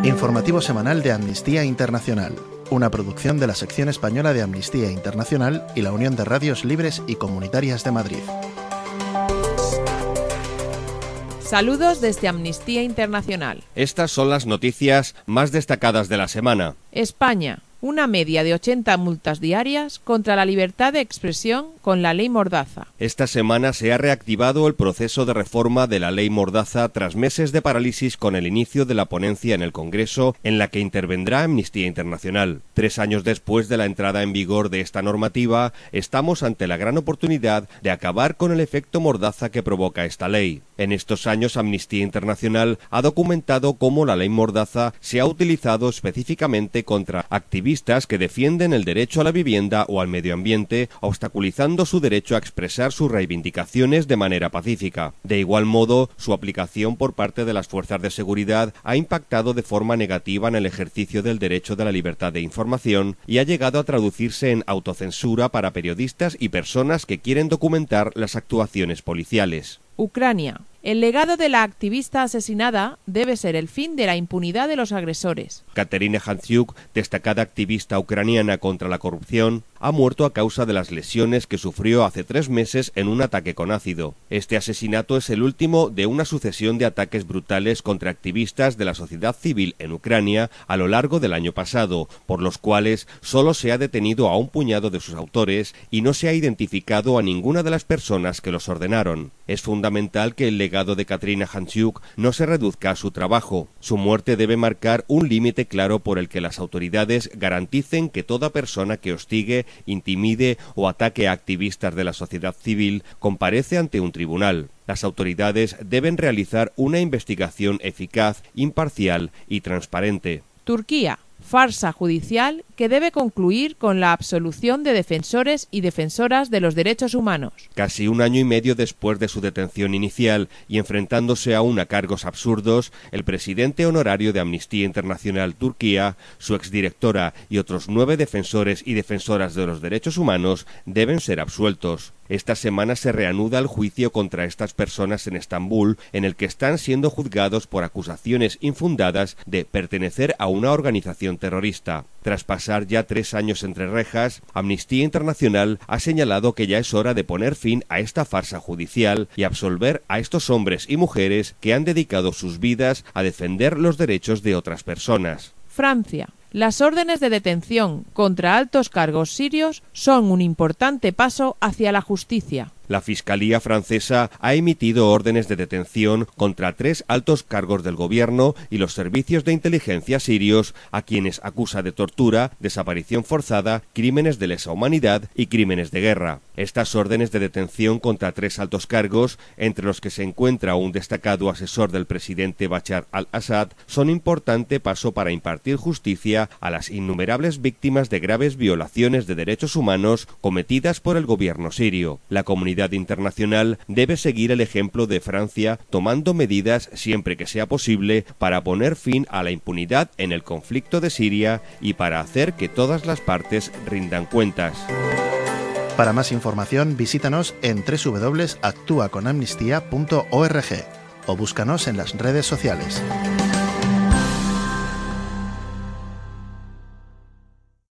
Informativo semanal de Amnistía Internacional, una producción de la sección española de Amnistía Internacional y la Unión de Radios Libres y Comunitarias de Madrid. Saludos desde Amnistía Internacional. Estas son las noticias más destacadas de la semana. España. Una media de 80 multas diarias contra la libertad de expresión con la ley Mordaza. Esta semana se ha reactivado el proceso de reforma de la ley Mordaza tras meses de parálisis con el inicio de la ponencia en el Congreso en la que intervendrá Amnistía Internacional. 3 años después de la entrada en vigor de esta normativa, estamos ante la gran oportunidad de acabar con el efecto Mordaza que provoca esta ley. En estos años, Amnistía Internacional ha documentado cómo la ley Mordaza se ha utilizado específicamente contra activistas que defienden el derecho a la vivienda o al medio ambiente, obstaculizando su derecho a expresar sus reivindicaciones de manera pacífica. De igual modo, su aplicación por parte de las fuerzas de seguridad ha impactado de forma negativa en el ejercicio del derecho de la libertad de información y ha llegado a traducirse en autocensura para periodistas y personas que quieren documentar las actuaciones policiales. Ucrania. El legado de la activista asesinada debe ser el fin de la impunidad de los agresores. Kateryna Handzyuk, destacada activista ucraniana contra la corrupción, ha muerto a causa de las lesiones que sufrió hace 3 meses en un ataque con ácido. Este asesinato es el último de una sucesión de ataques brutales contra activistas de la sociedad civil en Ucrania a lo largo del año pasado, por los cuales solo se ha detenido a un puñado de sus autores y no se ha identificado a ninguna de las personas que los ordenaron. Es fundamental que el legado de Kateryna Handzyuk no se reduzca a su trabajo. Su muerte debe marcar un límite claro por el que las autoridades garanticen que toda persona que hostigue, intimide o ataque a activistas de la sociedad civil comparece ante un tribunal. Las autoridades deben realizar una investigación eficaz, imparcial y transparente. Turquía. Farsa judicial que debe concluir con la absolución de defensores y defensoras de los derechos humanos. Casi 1 año y medio después de su detención inicial y enfrentándose aún a cargos absurdos, el presidente honorario de Amnistía Internacional Turquía, su exdirectora y otros 9 defensores y defensoras de los derechos humanos deben ser absueltos. Esta semana se reanuda el juicio contra estas personas en Estambul, en el que están siendo juzgados por acusaciones infundadas de pertenecer a una organización terrorista. Tras pasar ya 3 años entre rejas, Amnistía Internacional ha señalado que ya es hora de poner fin a esta farsa judicial y absolver a estos hombres y mujeres que han dedicado sus vidas a defender los derechos de otras personas. Francia. Las órdenes de detención contra altos cargos sirios son un importante paso hacia la justicia. La Fiscalía francesa ha emitido órdenes de detención contra 3 altos cargos del gobierno y los servicios de inteligencia sirios, a quienes acusa de tortura, desaparición forzada, crímenes de lesa humanidad y crímenes de guerra. Estas órdenes de detención contra 3 altos cargos, entre los que se encuentra un destacado asesor del presidente Bashar al-Assad, son importante paso para impartir justicia a las innumerables víctimas de graves violaciones de derechos humanos cometidas por el gobierno sirio. La comunidad internacional debe seguir el ejemplo de Francia, tomando medidas siempre que sea posible para poner fin a la impunidad en el conflicto de Siria y para hacer que todas las partes rindan cuentas. Para más información, visítanos en www.actuaconamnistía.org o búscanos en las redes sociales.